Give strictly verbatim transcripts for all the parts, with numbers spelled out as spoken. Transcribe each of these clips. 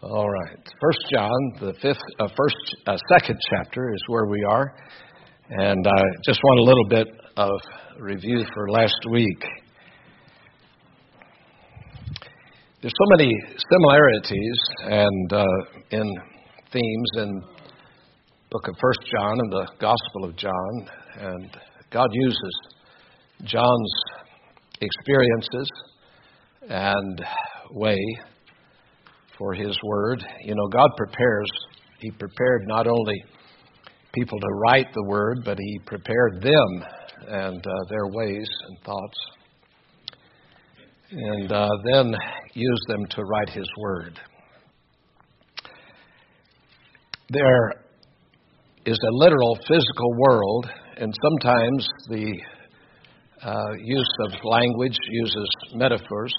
All right. First John, the fifth, uh, first, uh, second chapter is where we are, and I just want a little bit of review for last week. There's so many similarities and uh, in themes in the book of First John and the Gospel of John, and God uses John's experiences and way for His Word. You know, God prepares, He prepared not only people to write the Word, but He prepared them and uh, their ways and thoughts, and uh, then used them to write His Word. There is a literal physical world, and sometimes the uh, use of language uses metaphors.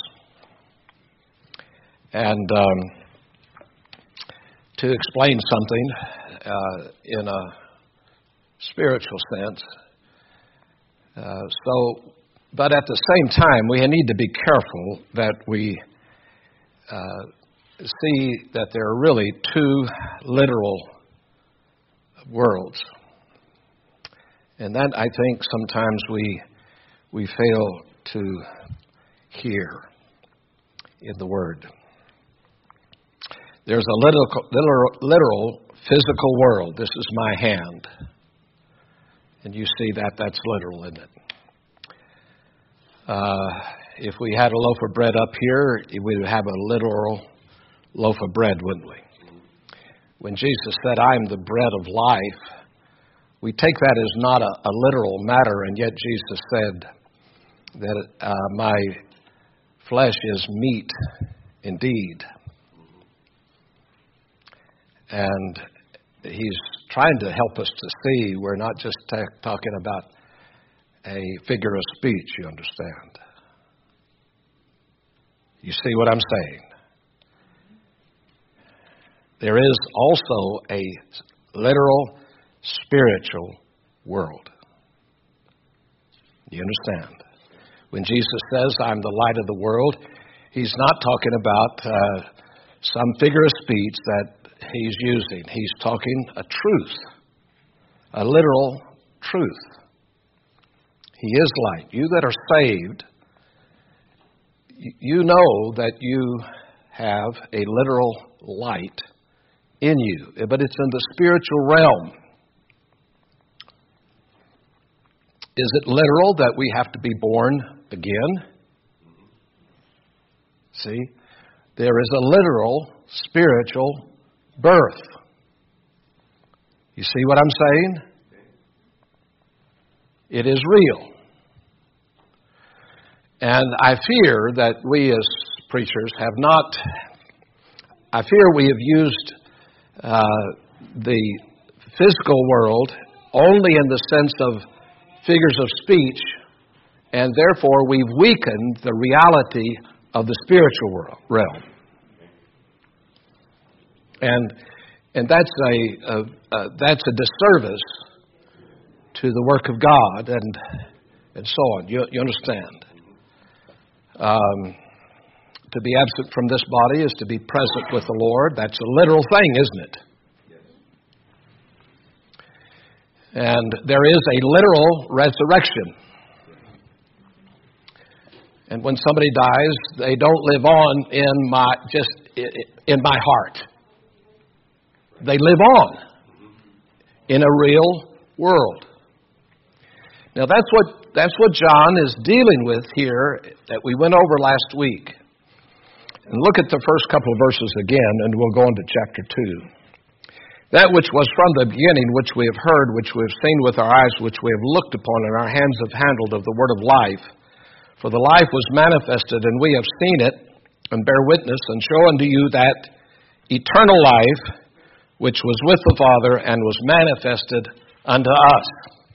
And um, to explain something uh, in a spiritual sense. Uh, so, but at the same time, we need to be careful that we uh, see that there are really two literal worlds. And that, I think, sometimes we we fail to hear in the Word. There's a literal, literal, literal physical world. This is my hand. And you see that, that's literal, isn't it? Uh, if we had a loaf of bread up here, we would have a literal loaf of bread, wouldn't we? When Jesus said, I am the bread of life, we take that as not a, a literal matter, and yet Jesus said that uh, my flesh is meat indeed. And He's trying to help us to see we're not just t- talking about a figure of speech, you understand. You see what I'm saying? There is also a literal spiritual world. You understand? When Jesus says, I'm the light of the world, He's not talking about uh, some figure of speech that He's using. He's talking a truth, a literal truth. He is light. You that are saved, you know that you have a literal light in you, but it's in the spiritual realm. Is it literal that we have to be born again? See, there is a literal spiritual birth. You see what I'm saying? It is real. And I fear that we as preachers have not, I fear we have used uh, the physical world only in the sense of figures of speech, and therefore we've weakened the reality of the spiritual world, realm. And and that's a, a, a that's a disservice to the work of God and and so on. You, you understand? Um, to be absent from this body is to be present with the Lord. That's a literal thing, isn't it? And there is a literal resurrection. And when somebody dies, they don't live on in my just in my heart. They live on in a real world. Now that's what that's what John is dealing with here that we went over last week. And look at the first couple of verses again, and we'll go into chapter two. That which was from the beginning, which we have heard, which we have seen with our eyes, which we have looked upon, and our hands have handled of the word of life. For the life was manifested, and we have seen it, and bear witness, and show unto you that eternal life, which was with the Father and was manifested unto us.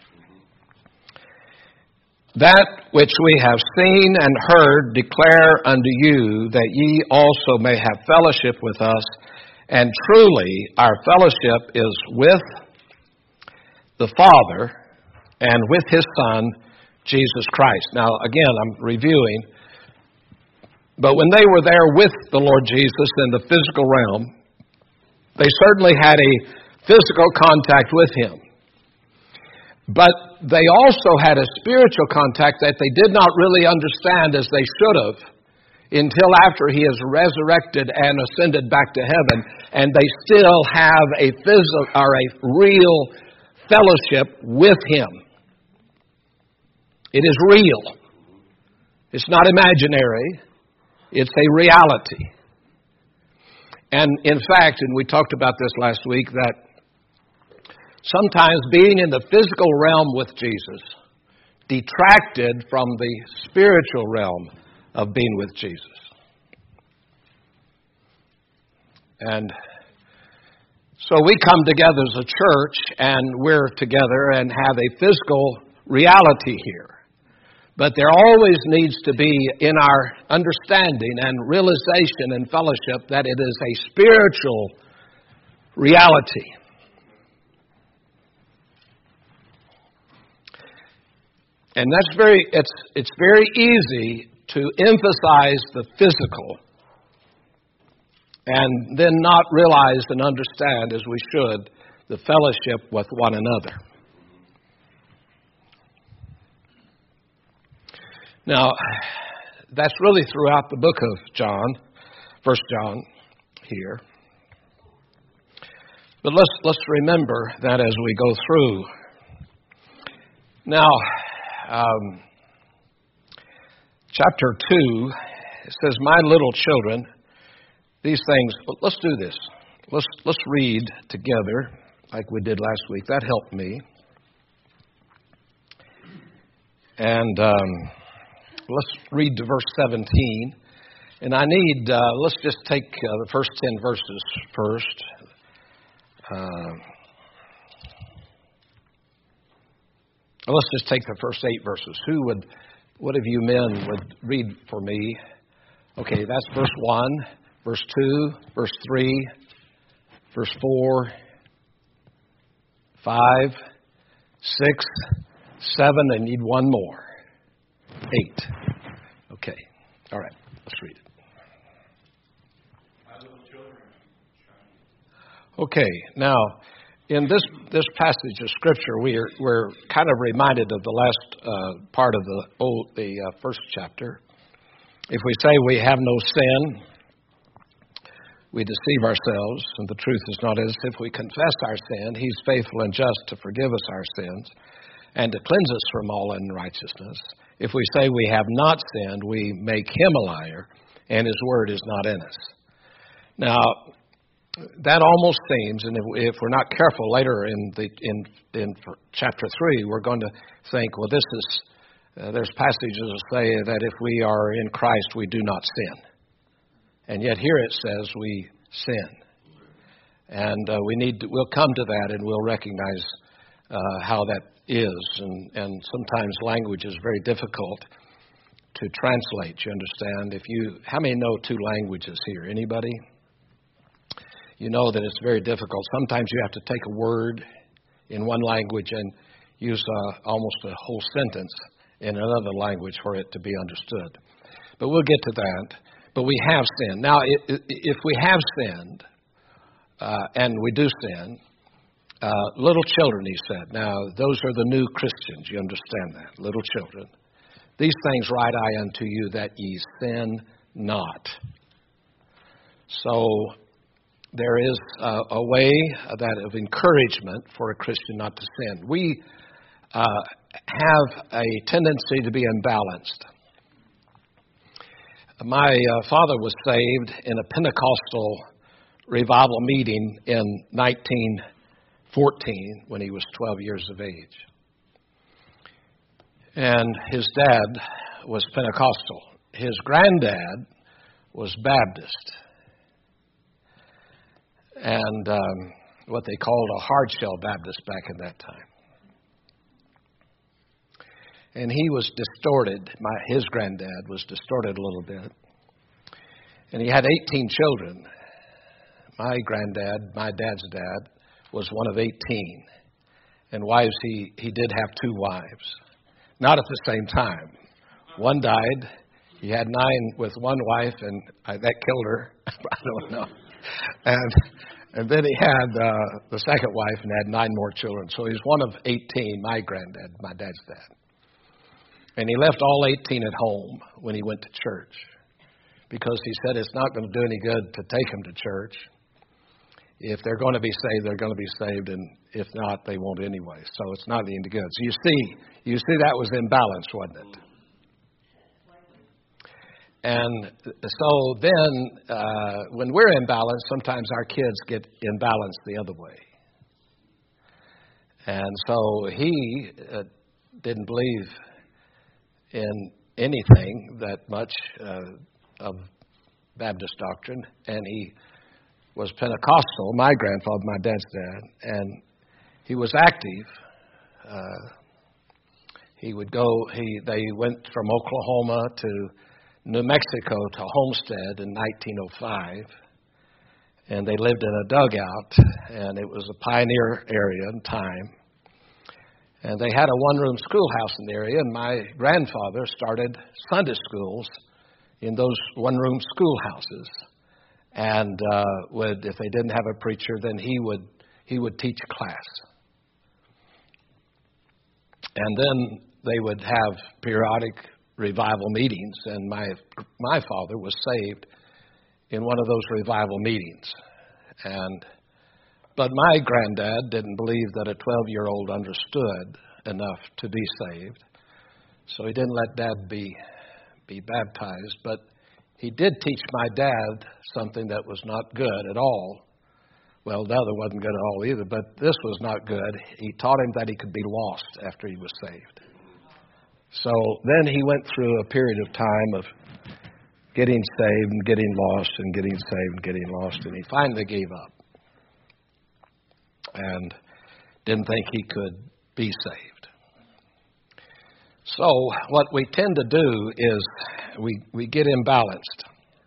That which we have seen and heard declare unto you, that ye also may have fellowship with us. And truly, our fellowship is with the Father and with His Son, Jesus Christ. Now, again, I'm reviewing. But when they were there with the Lord Jesus in the physical realm, they certainly had a physical contact with Him. But they also had a spiritual contact that they did not really understand as they should have until after He is resurrected and ascended back to heaven, and they still have a physical or a real fellowship with Him. It is real. It's not imaginary. It's a reality. And in fact, and we talked about this last week, that sometimes being in the physical realm with Jesus detracted from the spiritual realm of being with Jesus. And so we come together as a church, and we're together and have a physical reality here. But there always needs to be in our understanding and realization and fellowship that it is a spiritual reality. And that's very it's it's very easy to emphasize the physical and then not realize and understand as we should the fellowship with one another. Now, that's really throughout the book of John, First John here. But let's let's remember that as we go through. Now, um, chapter two, it says, "My little children, these things." Let's do this. Let's let's read together like we did last week. That helped me. And um, let's read to verse seventeen. And I need, uh, let's just take uh, the first ten verses first. Uh, let's just take the first eight verses. Who would, what of you men would read for me? Okay, that's verse one, verse two, verse three, verse four, five, six, seven, and need one more. Eight. Okay. All right. Let's read it. Okay. Now, in this this passage of Scripture, we are we're kind of reminded of the last uh, part of the old the uh, first chapter. If we say we have no sin, we deceive ourselves, and the truth is not in us. If we confess our sin, He's faithful and just to forgive us our sins and to cleanse us from all unrighteousness. If we say we have not sinned, we make Him a liar, and His word is not in us. Now, that almost seems, and if, if we're not careful later in the in in chapter three, we're going to think, well, this is uh, there's passages that say that if we are in Christ, we do not sin, and yet here it says we sin, and uh, we need to, we'll come to that, and we'll recognize uh, how that is, and, and sometimes language is very difficult to translate. You understand? If you, how many know two languages here? Anybody? You know that it's very difficult. Sometimes you have to take a word in one language and use uh, almost a whole sentence in another language for it to be understood. But we'll get to that. But we have sinned. Now, if we have sinned, uh, and we do sin, uh, little children, he said. Now, those are the new Christians. You understand that? Little children. These things write I unto you that ye sin not. So, there is a, a way that of encouragement for a Christian not to sin. We uh, have a tendency to be imbalanced. My uh, father was saved in a Pentecostal revival meeting in nineteen fourteen when he was twelve years of age. And his dad was Pentecostal. His granddad was Baptist. And um, what they called a hard-shell Baptist back in that time. And he was distorted. My, his granddad was distorted a little bit. And he had eighteen children. My granddad, my dad's dad, was one of eighteen. And wives, he, he did have two wives. Not at the same time. One died He had nine with one wife, and I, that killed her. I don't know. And and then he had uh, the second wife and had nine more children. So he's one of eighteen, my granddad, my dad's dad. And he left all eighteen at home when he went to church because he said it's not going to do any good to take them to church. If they're going to be saved, they're going to be saved, and if not, they won't anyway. So it's not any good. So you see, you see that was imbalanced, wasn't it? And so then, uh, when we're imbalanced, sometimes our kids get imbalanced the other way. And so he uh, didn't believe in anything that much uh, of Baptist doctrine, and he was Pentecostal, my grandfather, my dad's dad, and he was active. Uh, he would go, he they went from Oklahoma to New Mexico to Homestead in nineteen oh five, and they lived in a dugout, and it was a pioneer area in time. And they had a one-room schoolhouse in the area, and my grandfather started Sunday schools in those one-room schoolhouses. And uh, would, if they didn't have a preacher, then he would he would teach class. And then they would have periodic revival meetings, and my my father was saved in one of those revival meetings. And but my granddad didn't believe that a twelve-year-old understood enough to be saved, so he didn't let Dad be be baptized. But he did teach my dad something that was not good at all. Well, the other wasn't good at all either, but this was not good. He taught him that he could be lost after he was saved. So then he went through a period of time of getting saved and getting lost and getting saved and getting lost, and he finally gave up and didn't think he could be saved. So what we tend to do is we we get imbalanced.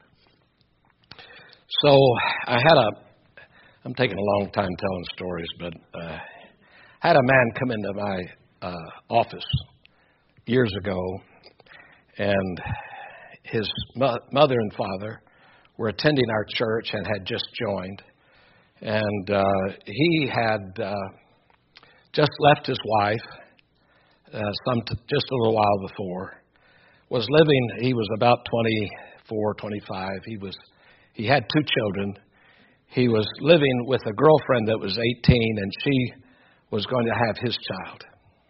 So I had a, I'm taking a long time telling stories, but uh, I had a man come into my uh, office years ago, and his mo- mother and father were attending our church and had just joined. And uh, he had uh, just left his wife uh, some t- just a little while before, was living, he was about twenty-four, twenty-five. He was, he had two children. He was living with a girlfriend that was eighteen, and she was going to have his child.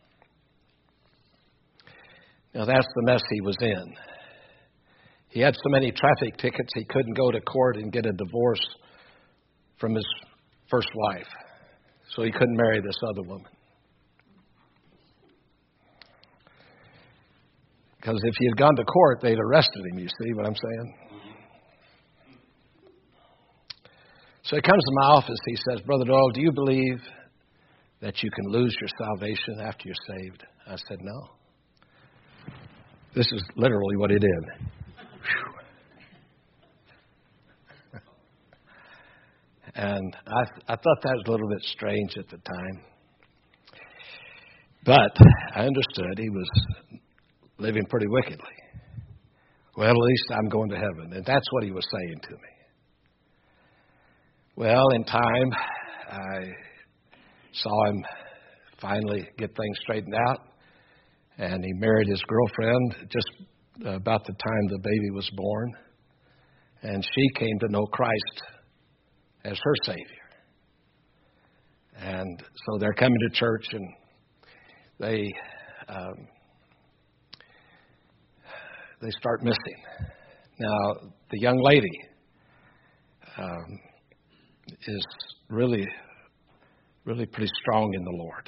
Now, that's the mess he was in. He had so many traffic tickets, he couldn't go to court and get a divorce from his first wife. So he couldn't marry this other woman. Because if he had gone to court, they'd arrested him, you see what I'm saying? So he comes to my office, he says, Brother Doyle, do you believe that you can lose your salvation after you're saved? I said, no. This is literally what he did. And I, I thought that was a little bit strange at the time. But I understood he was living pretty wickedly. Well, at least I'm going to heaven. And that's what he was saying to me. Well, in time, I saw him finally get things straightened out. And he married his girlfriend just about the time the baby was born. And she came to know Christ as her Savior. And so they're coming to church, and they um, they start missing. Now, the young lady um, is really, really pretty strong in the Lord.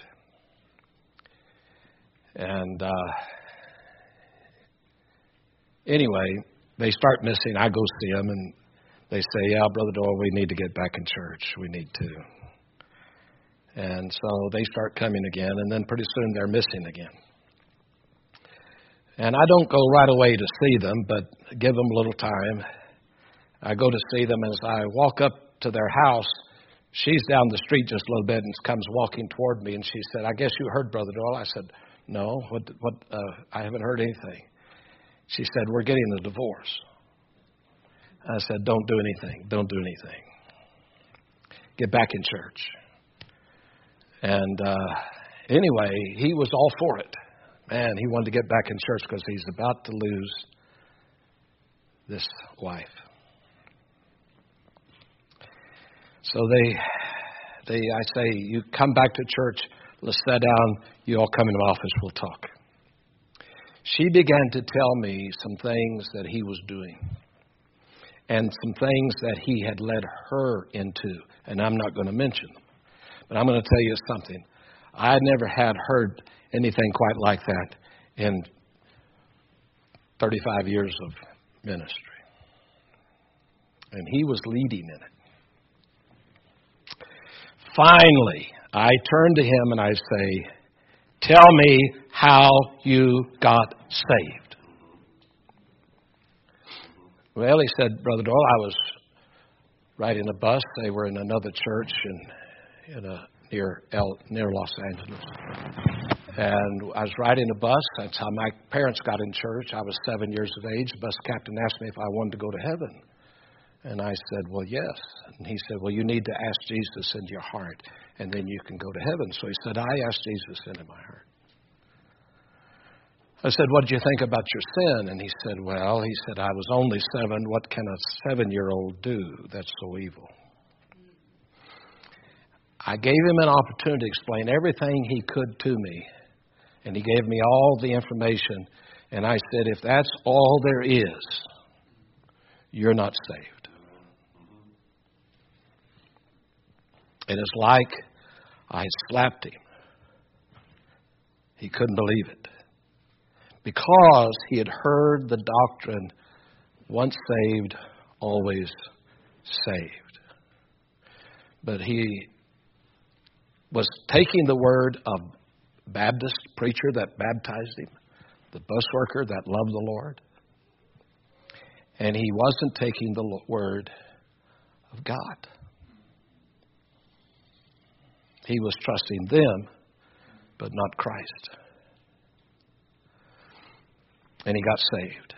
And uh, anyway, they start missing. I go see them, and they say, yeah, Brother Doyle, we need to get back in church. We need to. And so they start coming again, and then pretty soon they're missing again. And I don't go right away to see them, but give them a little time. I go to see them, and as I walk up to their house, she's down the street just a little bit and comes walking toward me, and she said, I guess you heard Brother Doyle. I said, no, what? What? Uh, I haven't heard anything. She said, we're getting a divorce. I said, don't do anything. Don't do anything. Get back in church. And uh, anyway, he was all for it. Man, he wanted to get back in church because he's about to lose this wife. So they, they, I say, you come back to church, let's sit down, you all come in the office, we'll talk. She began to tell me some things that he was doing and some things that he had led her into, and I'm not going to mention them. But I'm going to tell you something. I never had heard anything quite like that in thirty-five years of ministry. And he was leading in it. Finally, I turn to him and I say, tell me how you got saved. Well, he said, Brother Doyle, I was riding a bus. They were in another church in, in a, near El, near Los Angeles. And I was riding a bus. That's how my parents got in church. I was seven years of age. The bus captain asked me if I wanted to go to heaven. And I said, well, yes. And he said, well, you need to ask Jesus into your heart, and then you can go to heaven. So he said, I asked Jesus into my heart. I said, what did you think about your sin? And he said, well, he said, I was only seven. What can a seven-year-old do that's so evil? I gave him an opportunity to explain everything he could to me. And he gave me all the information. And I said, if that's all there is, you're not saved. And it's like I slapped him. He couldn't believe it. Because he had heard the doctrine, once saved, always saved. But he was taking the word of Baptist preacher that baptized him, the bus worker that loved the Lord, and he wasn't taking the word of God. He was trusting them, but not Christ. And he got saved.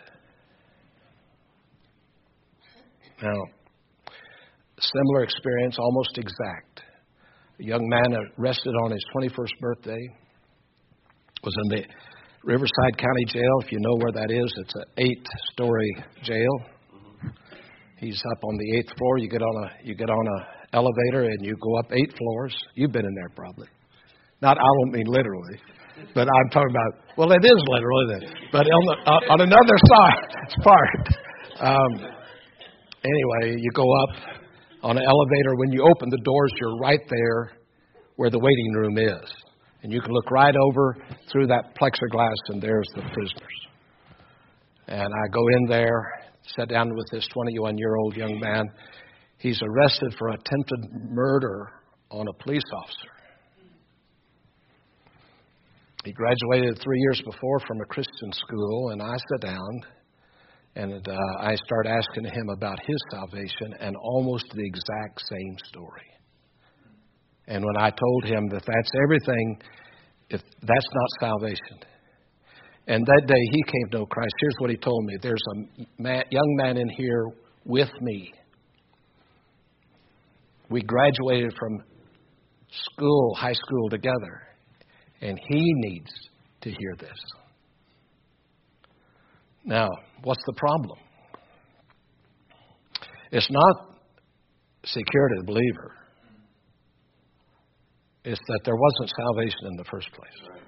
Now, similar experience, almost exact. A young man arrested on his twenty-first birthday was in the Riverside County Jail. If you know where that is, it's an eight-story jail. He's up on the eighth floor. You get on a you get on a elevator and you go up eight floors. You've been in there probably. Not, I don't mean literally, but I'm talking about. Well, it is literally then. But on, the, uh, on another side part. Um, anyway, you go up on an elevator. When you open the doors, you're right there where the waiting room is. And you can look right over through that plexiglass, and there's the prisoners. And I go in there, sat down with this twenty-one-year-old young man. He's arrested for attempted murder on a police officer. He graduated three years before from a Christian school, and I sat down, and uh, I started asking him about his salvation, and almost the exact same story. And when I told him that that's everything, if that's not salvation. And that day he came to know Christ. Here's what he told me. There's a man, young man in here with me. We graduated from school, high school together. And he needs to hear this. Now, what's the problem? It's not security of the believer. It's that there wasn't salvation in the first place.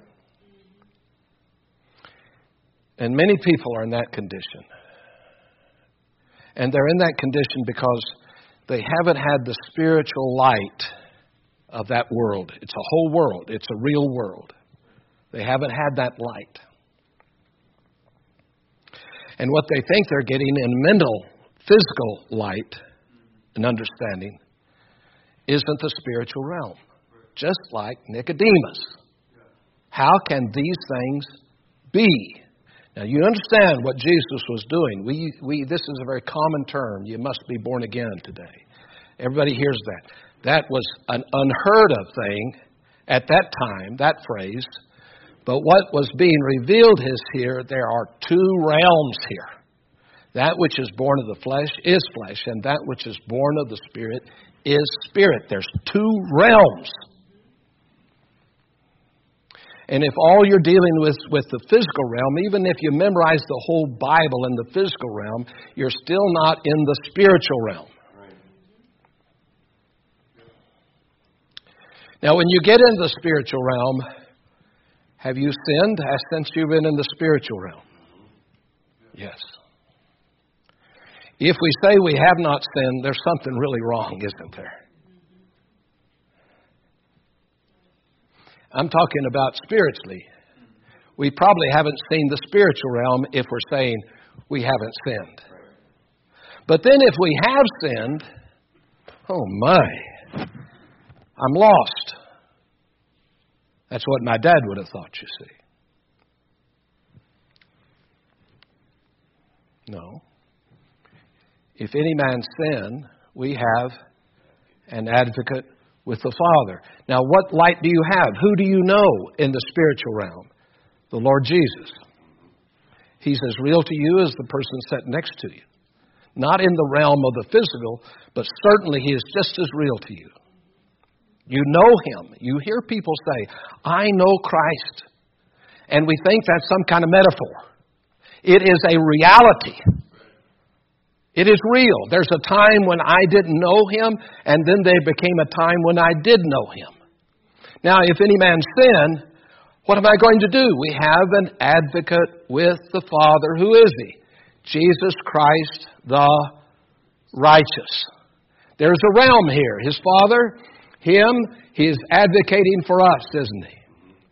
And many people are in that condition. And they're in that condition because they haven't had the spiritual light of that world. It's a whole world. It's a real world. They haven't had that light. And what they think they're getting in mental, physical light and understanding isn't the spiritual realm. Just like Nicodemus. How can these things be? Now, you understand what Jesus was doing. We, we, this is a very common term. You must be born again today. Everybody hears that. That was an unheard of thing at that time, that phrase. But what was being revealed is here, there are two realms here. That which is born of the flesh is flesh, and that which is born of the Spirit is spirit. There's two realms. And if all you're dealing with with the physical realm, even if you memorize the whole Bible in the physical realm, you're still not in the spiritual realm. Now, when you get into the spiritual realm, have you sinned since you've been in the spiritual realm? Yes. If we say we have not sinned, there's something really wrong, isn't there? I'm talking about spiritually. We probably haven't seen the spiritual realm if we're saying we haven't sinned. But then if we have sinned, oh my, I'm lost. That's what my dad would have thought, you see. No. If any man sin, we have an advocate with the Father. Now, what light do you have? Who do you know in the spiritual realm? The Lord Jesus. He's as real to you as the person sitting next to you. Not in the realm of the physical, but certainly He is just as real to you. You know Him. You hear people say, I know Christ. And we think that's some kind of metaphor. It is a reality. It is real. There's a time when I didn't know Him, and then there became a time when I did know Him. Now, if any man sin, what am I going to do? We have an advocate with the Father. Who is He? Jesus Christ the righteous. There's a realm here. His Father, Him, He is advocating for us, isn't He?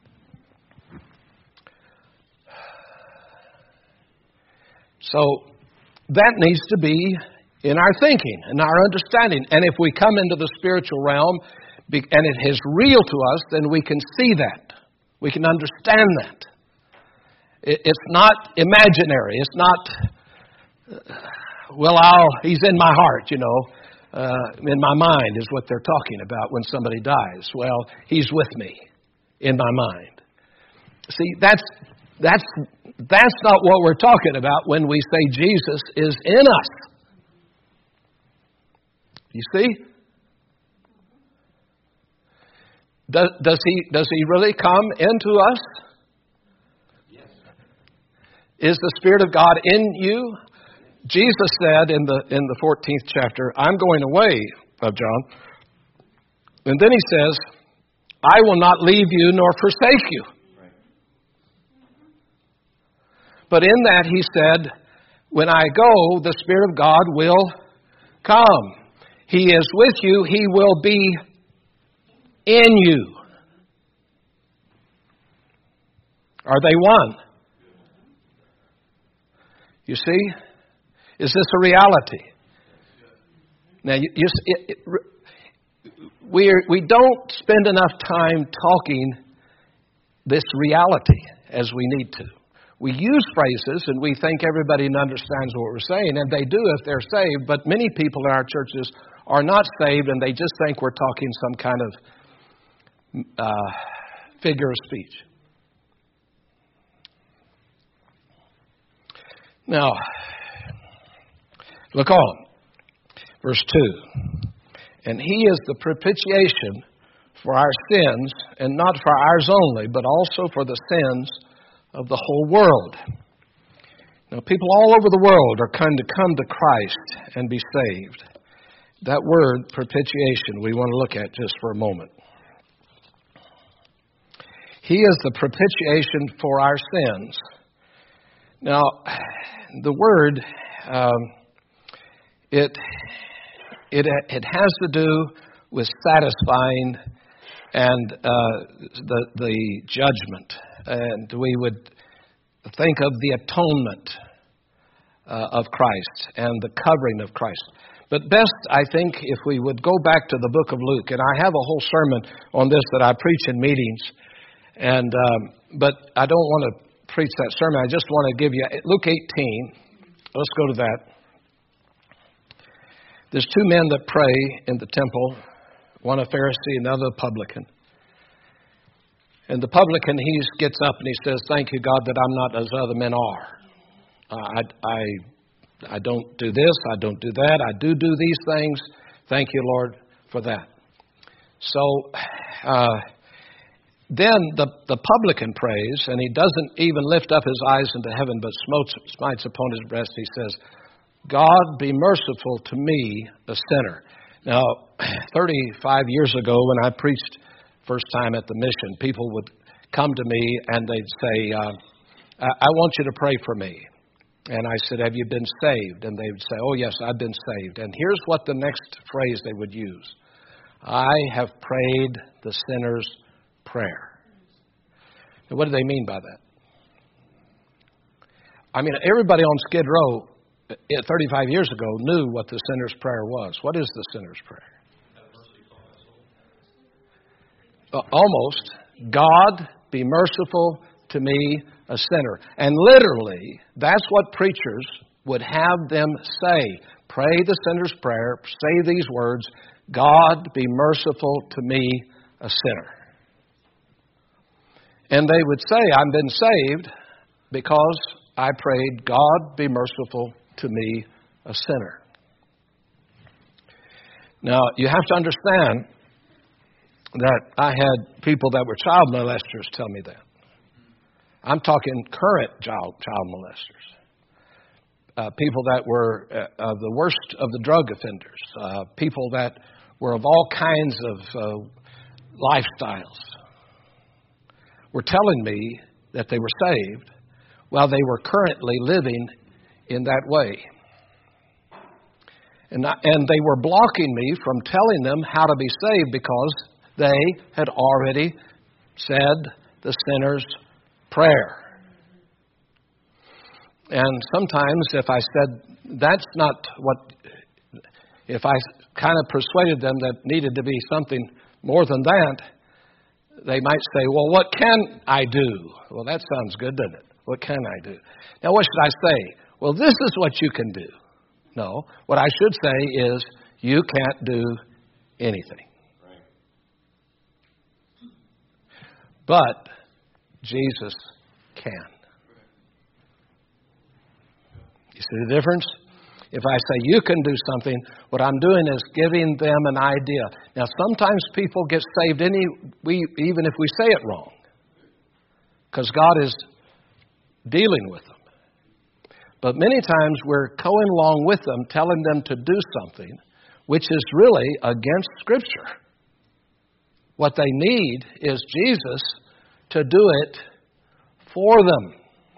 So, that needs to be in our thinking and our understanding. And if we come into the spiritual realm and it is real to us, then we can see that. We can understand that. It's not imaginary. It's not, well, I'll, He's in my heart, you know. Uh, in my mind is what they're talking about when somebody dies. Well, He's with me in my mind. See, that's that's that's not what we're talking about when we say Jesus is in us. You see? Does, does he does he really come into us? Yes. Is the Spirit of God in you? Jesus said in the in the fourteenth chapter, I'm going away, of John. And then He says, I will not leave you nor forsake you. Right. But in that He said, when I go, the Spirit of God will come. He is with you. He will be in you. Are they one? You see? Is this a reality? Now, you, you, it, it, we we don't spend enough time talking this reality as we need to. We use phrases and we think everybody understands what we're saying, and they do if they're saved, but many people in our churches are not saved and they just think we're talking some kind of uh, figure of speech. Now, look on. Verse two. And He is the propitiation for our sins, and not for ours only, but also for the sins of the whole world. Now, people all over the world are going to come to Christ and be saved. That word, propitiation, we want to look at just for a moment. He is the propitiation for our sins. Now, the word, um, it, it it has to do with satisfying and uh, the the judgment, and we would think of the atonement uh, of Christ and the covering of Christ. But best, I think, if we would go back to the book of Luke, and I have a whole sermon on this that I preach in meetings, and um, but I don't want to preach that sermon. I just want to give you Luke eighteen. Let's go to that. There's two men that pray in the temple, one a Pharisee, another a publican. And the publican, he gets up and he says, thank you, God, that I'm not as other men are. Uh, I, I, I don't do this, I don't do that, I do do these things. Thank you, Lord, for that. So uh, then the, the publican prays, and he doesn't even lift up his eyes into heaven, but smotes, smites upon his breast. He says, God, be merciful to me, a sinner. Now, thirty-five years ago when I preached first time at the mission, people would come to me and they'd say, uh, I, I want you to pray for me. And I said, have you been saved? And they would say, oh, yes, I've been saved. And here's what the next phrase they would use. I have prayed the sinner's prayer. And what do they mean by that? I mean, everybody on Skid Row thirty-five years ago knew what the sinner's prayer was. What is the sinner's prayer? Uh, almost. God, be merciful to me, a sinner. And literally, that's what preachers would have them say. Pray the sinner's prayer. Say these words, God, be merciful to me, a sinner. And they would say, I've been saved because I prayed, God, be merciful to me, a sinner. Now, you have to understand that I had people that were child molesters tell me that. I'm talking current child, child molesters. Uh, people that were uh, uh, the worst of the drug offenders. Uh, people that were of all kinds of uh, lifestyles were telling me that they were saved while they were currently living in that way. And, I, and they were blocking me from telling them how to be saved because they had already said the sinner's prayer. And sometimes if I said, that's not what, if I kind of persuaded them that needed to be something more than that, they might say, well, what can I do? Well, that sounds good, doesn't it? What can I do? Now, what should I say? Well, this is what you can do. No, what I should say is, you can't do anything. Right. But Jesus can. You see the difference? If I say you can do something, what I'm doing is giving them an idea. Now, sometimes people get saved any we even if we say it wrong, because God is dealing with them. But many times we're going along with them, telling them to do something which is really against Scripture. What they need is Jesus to do it for them.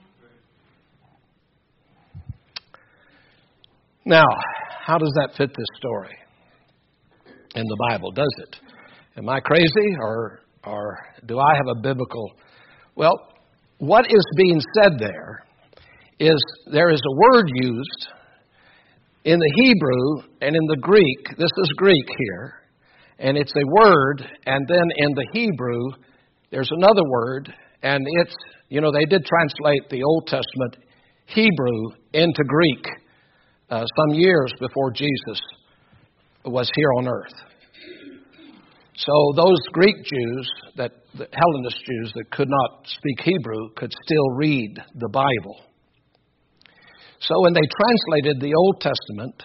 Now, how does that fit this story in the Bible? Does it? Am I crazy, or or do I have a biblical? Well, what is being said there is there is a word used in the Hebrew and in the Greek. This is Greek here, and it's a word, and then in the Hebrew there's another word, and it's, you know, they did translate the Old Testament Hebrew into Greek uh, some years before Jesus was here on earth. So those Greek Jews, that the Hellenist Jews that could not speak Hebrew, could still read the Bible. So when they translated the Old Testament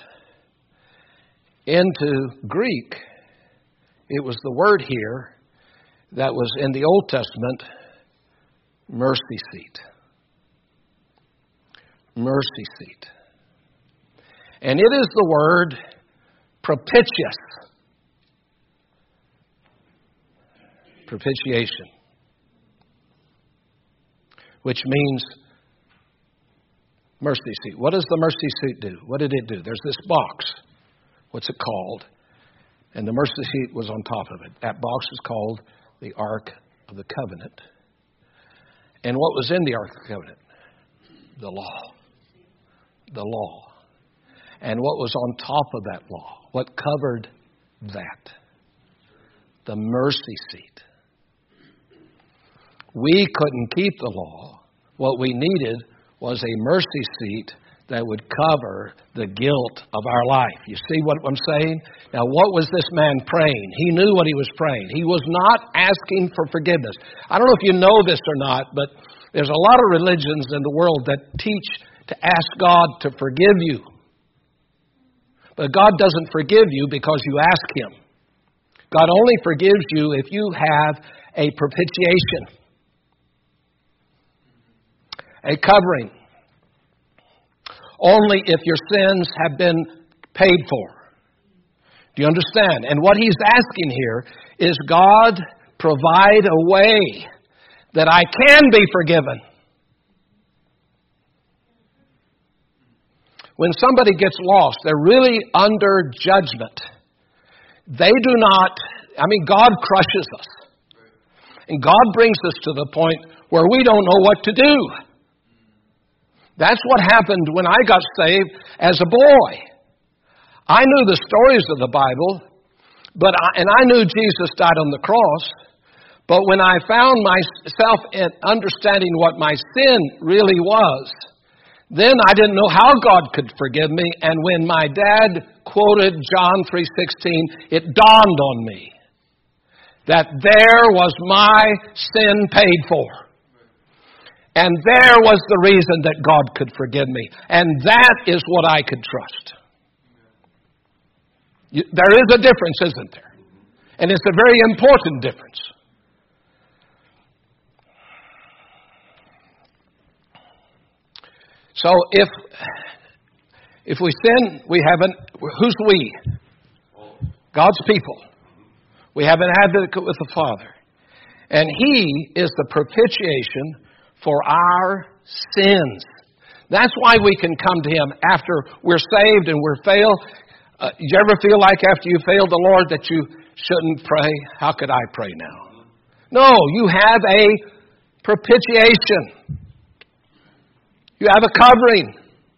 into Greek, it was the word here that was in the Old Testament, mercy seat. Mercy seat. And it is the word propitious. Propitiation. Which means mercy seat. What does the mercy seat do? What did it do? There's this box. What's it called? And the mercy seat was on top of it. That box is called the Ark of the Covenant. And what was in the Ark of the Covenant? The law. The law. And what was on top of that law? What covered that? The mercy seat. We couldn't keep the law. What we needed was a mercy seat that would cover the guilt of our life. You see what I'm saying? Now, what was this man praying? He knew what he was praying. He was not asking for forgiveness. I don't know if you know this or not, but there's a lot of religions in the world that teach to ask God to forgive you. But God doesn't forgive you because you ask Him. God only forgives you if you have a propitiation, a covering. Only if your sins have been paid for. Do you understand? And what He's asking here is, God, provide a way that I can be forgiven. When somebody gets lost, they're really under judgment. They do not, I mean, God crushes us. And God brings us to the point where we don't know what to do. That's what happened when I got saved as a boy. I knew the stories of the Bible, but I, and I knew Jesus died on the cross. But when I found myself in understanding what my sin really was, then I didn't know how God could forgive me. And when my dad quoted John three sixteen, it dawned on me that there was my sin paid for. And there was the reason that God could forgive me. And that is what I could trust. You, there is a difference, isn't there? And it's a very important difference. So if if we sin, we have an, who's we? God's people. We have an advocate with the Father. And He is the propitiation for our sins. That's why we can come to Him after we're saved and we're failed. Uh, you ever feel like after you failed the Lord that you shouldn't pray? How could I pray now? No, you have a propitiation. You have a covering.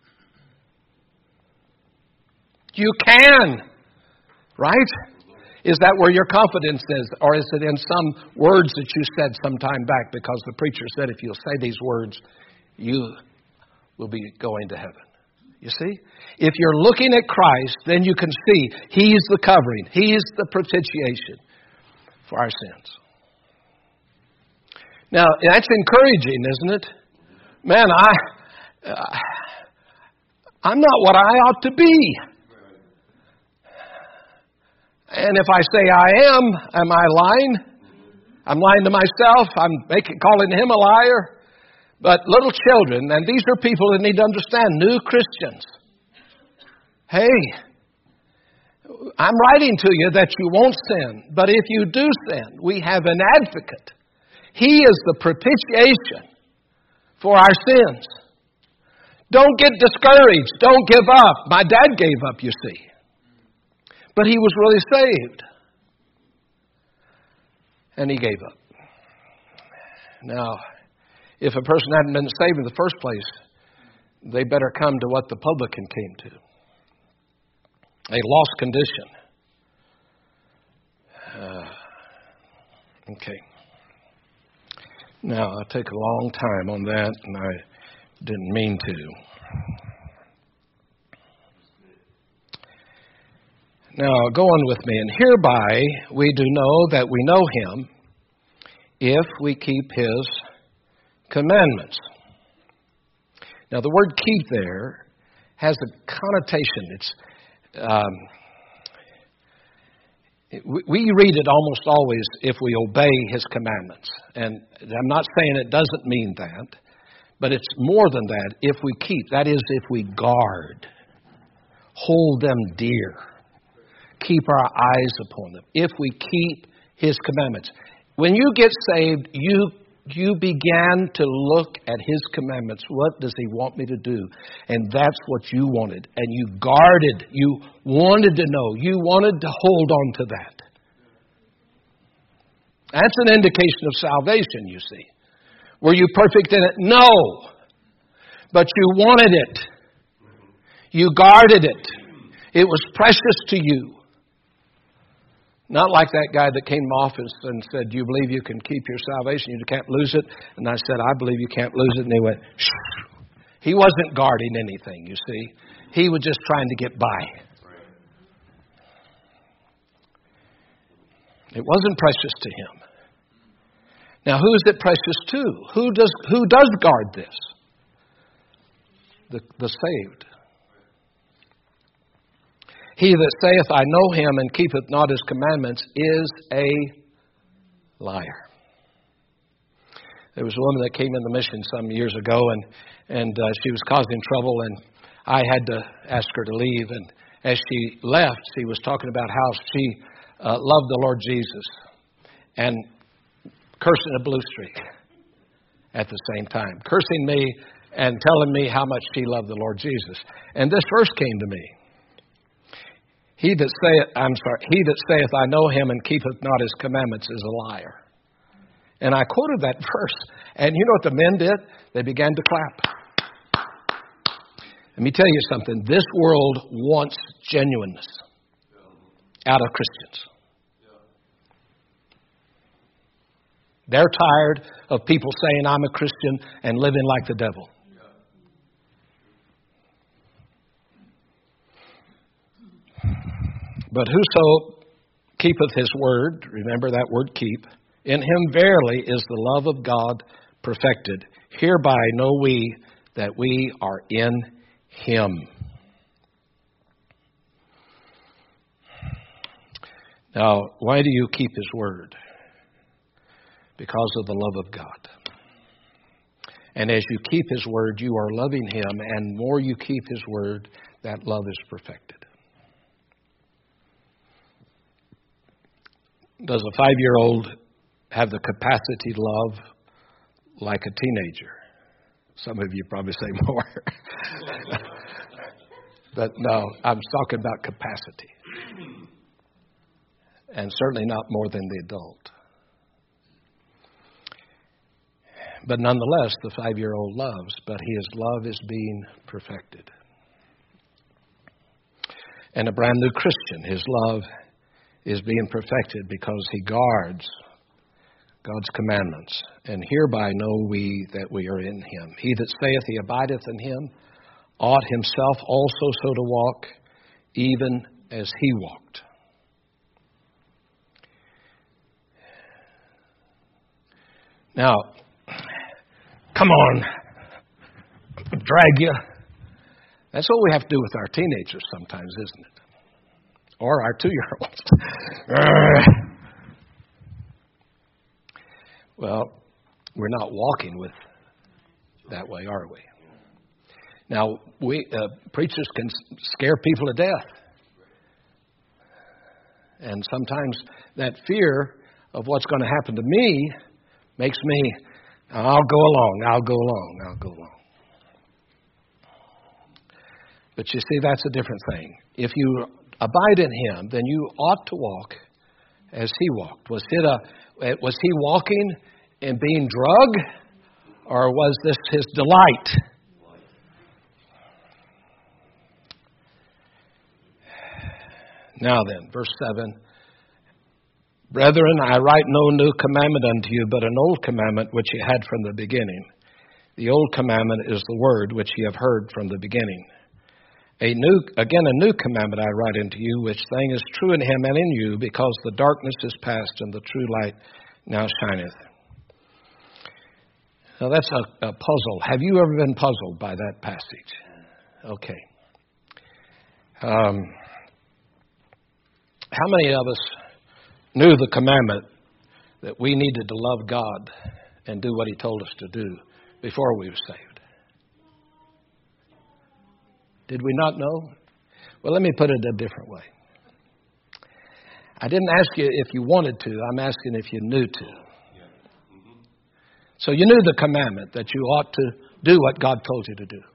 You can. Right? Is that where your confidence is? Or is it in some words that you said some time back because the preacher said if you'll say these words, you will be going to heaven? You see? If you're looking at Christ, then you can see He's the covering. He's the propitiation for our sins. Now, that's encouraging, isn't it? Man, I, uh, I'm not what I ought to be. And if I say I am, am I lying? I'm lying to myself. I'm making, calling Him a liar. But little children, and these are people that need to understand, new Christians. Hey, I'm writing to you that you won't sin. But if you do sin, we have an advocate. He is the propitiation for our sins. Don't get discouraged. Don't give up. My dad gave up, you see. But he was really saved. And he gave up. Now, if a person hadn't been saved in the first place, they better come to what the publican came to. A lost condition. Uh, okay. Now, I take a long time on that, and I didn't mean to. Now, go on with me. And hereby we do know that we know Him if we keep His commandments. Now, the word keep there has a connotation. It's um, we, we read it almost always if we obey His commandments. And I'm not saying it doesn't mean that, but it's more than that. If we keep, that is if we guard, hold them dear. Keep our eyes upon them. If we keep His commandments. When you get saved, you you began to look at His commandments. What does He want me to do? And that's what you wanted. And you guarded. You wanted to know. You wanted to hold on to that. That's an indication of salvation, you see. Were you perfect in it? No. But you wanted it. You guarded it. It was precious to you. Not like that guy that came to my office and said, do you believe you can keep your salvation? You can't lose it. And I said, I believe you can't lose it. And he went, shh. He wasn't guarding anything, you see. He was just trying to get by. It wasn't precious to him. Now, who is it precious to? Who does who does guard this? The, the saved. He that saith, I know him, and keepeth not his commandments, is a liar. There was a woman that came in the mission some years ago, and, and uh, she was causing trouble, and I had to ask her to leave. And as she left, she was talking about how she uh, loved the Lord Jesus and cursing a blue streak at the same time. Cursing me and telling me how much she loved the Lord Jesus. And this verse came to me. He that saith, I'm sorry, he that saith, I know him, and keepeth not his commandments is a liar. And I quoted that verse. And you know what the men did? They began to clap. Let me tell you something. This world wants genuineness out of Christians. They're tired of people saying, I'm a Christian, and living like the devil. But whoso keepeth his word, remember that word keep, in him verily is the love of God perfected. Hereby know we that we are in him. Now, why do you keep his word? Because of the love of God. And as you keep his word, you are loving him, and more you keep his word, that love is perfected. Does a five-year-old have the capacity to love like a teenager? Some of you probably say more. But no, I'm talking about capacity. And certainly not more than the adult. But nonetheless, the five-year-old loves, but his love is being perfected. And a brand new Christian, his love is being perfected because he guards God's commandments. And hereby know we that we are in him. He that saith he abideth in him ought himself also so to walk, even as he walked. Now, come on, drag you. That's what we have to do with our teenagers sometimes, isn't it? Or our two-year-olds. Well, we're not walking with that way, are we? Now, we uh, preachers can scare people to death. And sometimes that fear of what's going to happen to me makes me, I'll go along, I'll go along, I'll go along. But you see, that's a different thing. If you abide in him, then you ought to walk as he walked. Was it a, was he walking and being drugged, or was this his delight? Now then, verse seven. Brethren, I write no new commandment unto you, but an old commandment which ye had from the beginning. The old commandment is the word which ye have heard from the beginning. A new, again, a new commandment I write unto you, which thing is true in him and in you, because the darkness is past and the true light now shineth. Now that's a, a puzzle. Have you ever been puzzled by that passage? Okay. Um, how many of us knew the commandment that we needed to love God and do what he told us to do before we were saved? Did we not know? Well, let me put it a different way. I didn't ask you if you wanted to. I'm asking if you knew to. So you knew the commandment that you ought to do what God told you to do.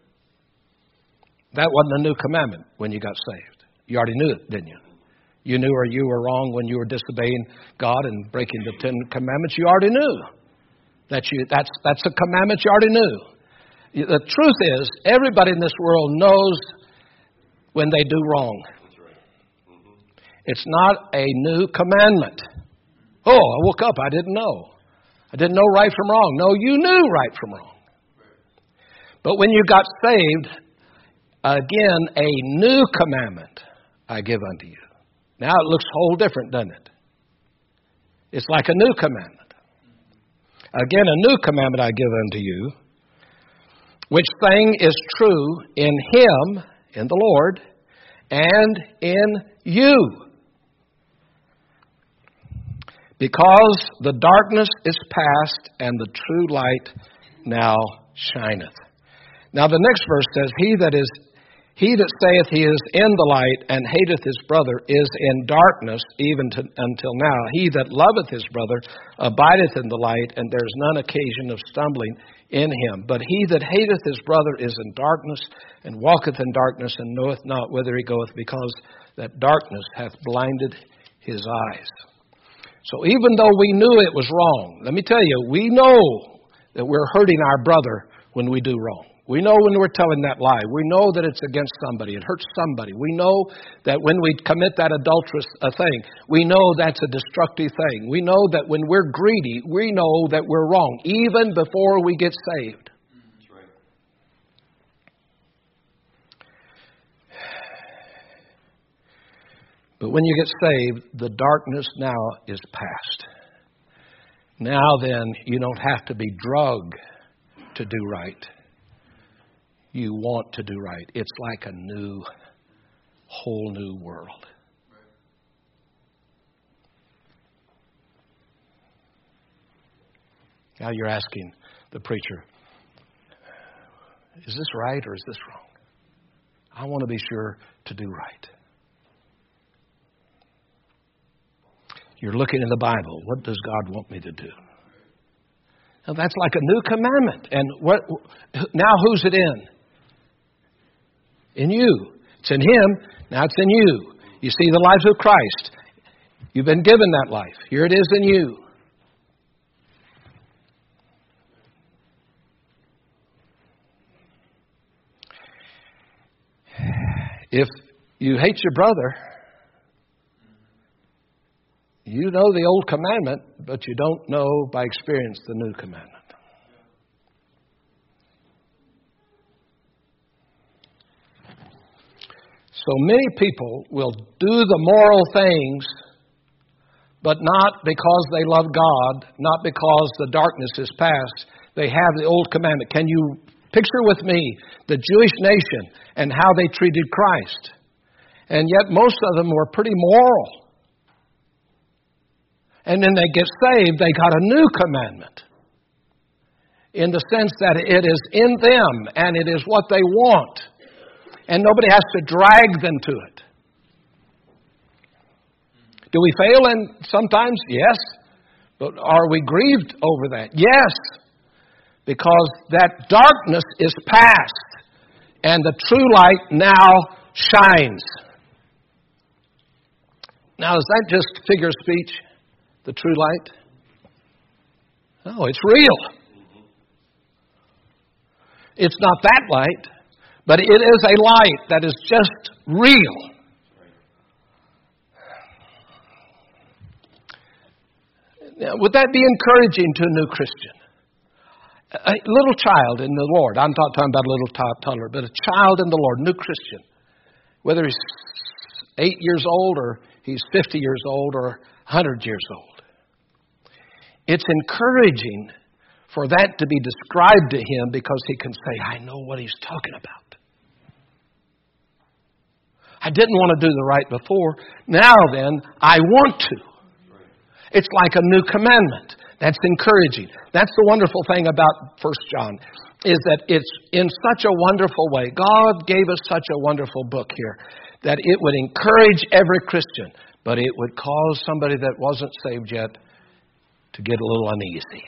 That wasn't a new commandment when you got saved. You already knew it, didn't you? You knew or you were wrong when you were disobeying God and breaking the Ten Commandments. You already knew. That you, that's, that's a commandment you already knew. The truth is, everybody in this world knows when they do wrong. It's not a new commandment. Oh, I woke up, I didn't know. I didn't know right from wrong. No, you knew right from wrong. But when you got saved, again, a new commandment I give unto you. Now it looks whole different, doesn't it? It's like a new commandment. Again, a new commandment I give unto you, which thing is true in Him, in the Lord, and in you. Because the darkness is past, and the true light now shineth. Now the next verse says, He that is He that saith he is in the light, and hateth his brother, is in darkness, even to, until now. He that loveth his brother abideth in the light, and there is none occasion of stumbling in him. But he that hateth his brother is in darkness, and walketh in darkness, and knoweth not whither he goeth, because that darkness hath blinded his eyes. So even though we knew it was wrong, let me tell you, we know that we're hurting our brother when we do wrong. We know when we're telling that lie. We know that it's against somebody. It hurts somebody. We know that when we commit that adulterous uh, thing, we know that's a destructive thing. We know that when we're greedy, we know that we're wrong, even before we get saved. That's right. But when you get saved, the darkness now is past. Now then, you don't have to be drugged to do right. You want to do right. It's like a new, whole new world. Now you're asking the preacher, is this right or is this wrong? I want to be sure to do right. You're looking in the Bible. What does God want me to do? Now that's like a new commandment. And what? Now who's it in? In you. It's in Him. Now it's in you. You see the life of Christ. You've been given that life. Here it is in you. If you hate your brother, you know the old commandment, but you don't know by experience the new commandment. So many people will do the moral things, but not because they love God, not because the darkness is past. They have the old commandment. Can you picture with me the Jewish nation and how they treated Christ? And yet most of them were pretty moral. And then they get saved, they got a new commandment. In the sense that it is in them and it is what they want. And nobody has to drag them to it. Do we fail in sometimes? Yes. But are we grieved over that? Yes. Because that darkness is past and the true light now shines. Now, is that just figure of speech? The true light? No, it's real. It's not that light, but it is a light that is just real. Now, would that be encouraging to a new Christian? A little child in the Lord. I'm not talking about a little toddler, but a child in the Lord, new Christian. Whether he's eight years old or he's fifty years old or one hundred years old. It's encouraging for that to be described to him because he can say, I know what he's talking about. I didn't want to do the right before. Now then, I want to. It's like a new commandment. That's encouraging. That's the wonderful thing about First John, is that it's in such a wonderful way. God gave us such a wonderful book here that it would encourage every Christian, but it would cause somebody that wasn't saved yet to get a little uneasy.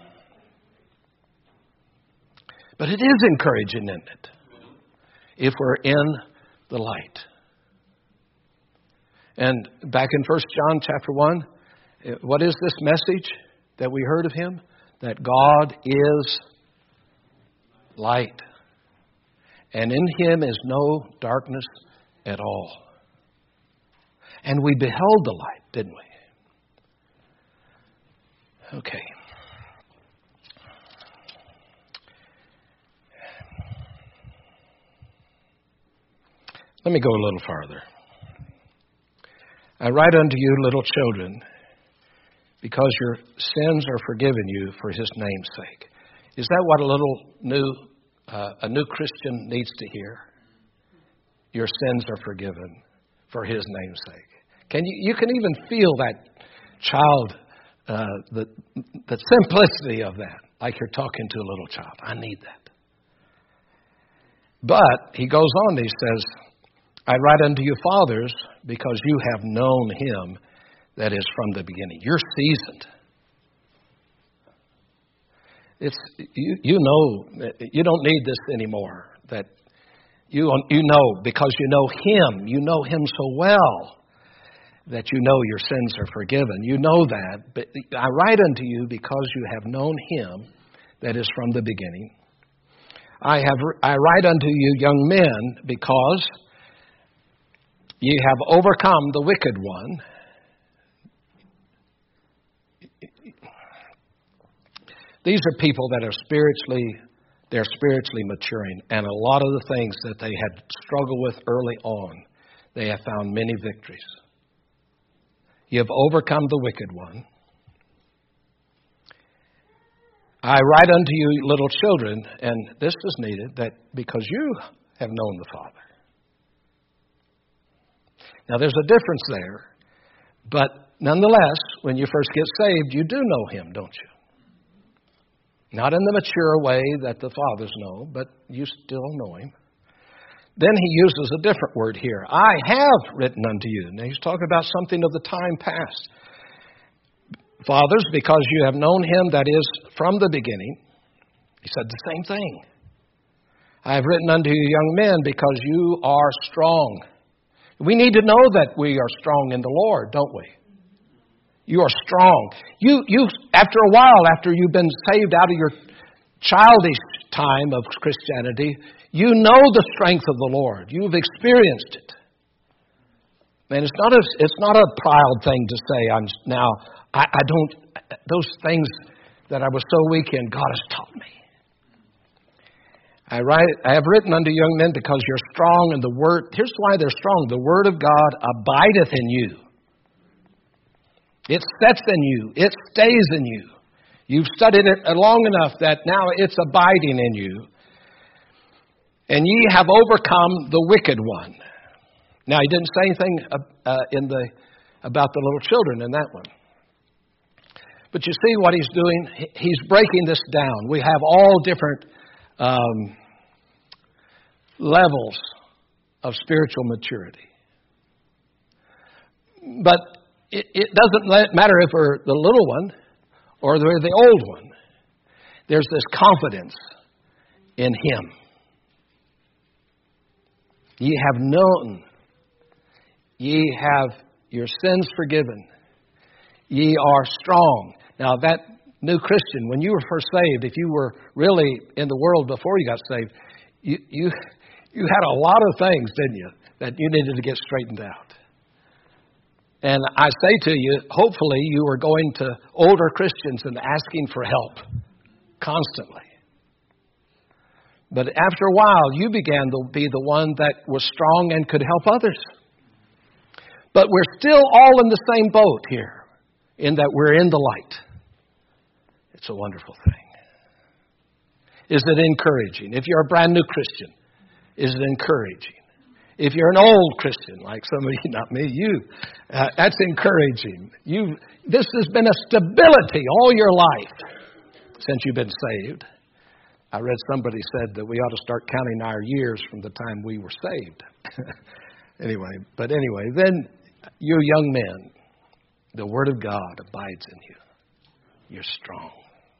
But it is encouraging, isn't it? If we're in the light. And back in First John chapter one, what is this message that we heard of Him? That God is light. And in Him is no darkness at all. And we beheld the light, didn't we? Okay. Let me go a little farther. I write unto you, little children, because your sins are forgiven you for his name's sake. Is that what a little new, uh, a new Christian needs to hear? Your sins are forgiven for his name's sake. Can you, you can even feel that child, uh, the, the simplicity of that, like you're talking to a little child. I need that. But he goes on, he says, I write unto you, fathers, because you have known him that is from the beginning. You're seasoned. It's you. You know. You don't need this anymore. That you you know because you know him. You know him so well that you know your sins are forgiven. You know that. But I write unto you because you have known him that is from the beginning. I have. I write unto you, young men, because ye have overcome the wicked one. These are people that are spiritually, they're spiritually maturing. And a lot of the things that they had struggled with early on, they have found many victories. You have overcome the wicked one. I write unto you, little children, and this is needed, that because you have known the Father. Now, there's a difference there, but nonetheless, when you first get saved, you do know him, don't you? Not in the mature way that the fathers know, but you still know him. Then he uses a different word here. I have written unto you. Now, he's talking about something of the time past. Fathers, because you have known him that is from the beginning. He said the same thing. I have written unto you, young men, because you are strong. We need to know that we are strong in the Lord, don't we? You are strong. You, you, after a while, after you've been saved out of your childish time of Christianity, you know the strength of the Lord. You've experienced it. And it's not a, it's not a proud thing to say, I'm now, I, I don't, those things that I was so weak in, God has taught me. I write, I have written unto young men because you're strong and the word, here's why they're strong. The word of God abideth in you. It sets in you. It stays in you. You've studied it long enough that now it's abiding in you. And ye have overcome the wicked one. Now, he didn't say anything uh, in the about the little children in that one. But you see what he's doing? He's breaking this down. We have all different um, levels of spiritual maturity. But It, it doesn't matter if we're the little one or we're the old one. There's this confidence in him. Ye have known. Ye have your sins forgiven. Ye are strong. Now that new Christian, when you were first saved, if you were really in the world before you got saved, you you, you had a lot of things, didn't you, that you needed to get straightened out. And I say to you, hopefully you are going to older Christians and asking for help constantly. But after a while, you began to be the one that was strong and could help others. But we're still all in the same boat here, in that we're in the light. It's a wonderful thing. Is it encouraging? If you're a brand new Christian, is it encouraging? If you're an old Christian, like somebody, not me, you, uh, that's encouraging. You, this has been a stability all your life since you've been saved. I read somebody said that we ought to start counting our years from the time we were saved. Anyway, but anyway, then you young men, the Word of God abides in you. You're strong.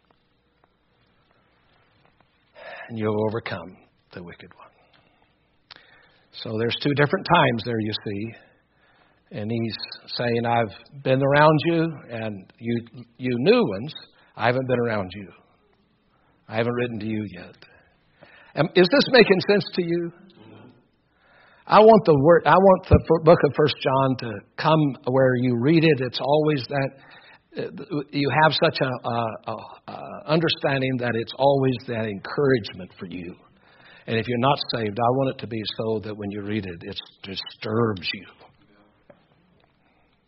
And you'll overcome the wicked one. So there's two different times there, you see. And he's saying, I've been around you, and you you new ones, I haven't been around you. I haven't written to you yet. Um, is this making sense to you? I want the word. I want the book of First John to come where you read it. It's always that uh, you have such a, a, a, a understanding that it's always that encouragement for you. And if you're not saved, I want it to be so that when you read it, it disturbs you.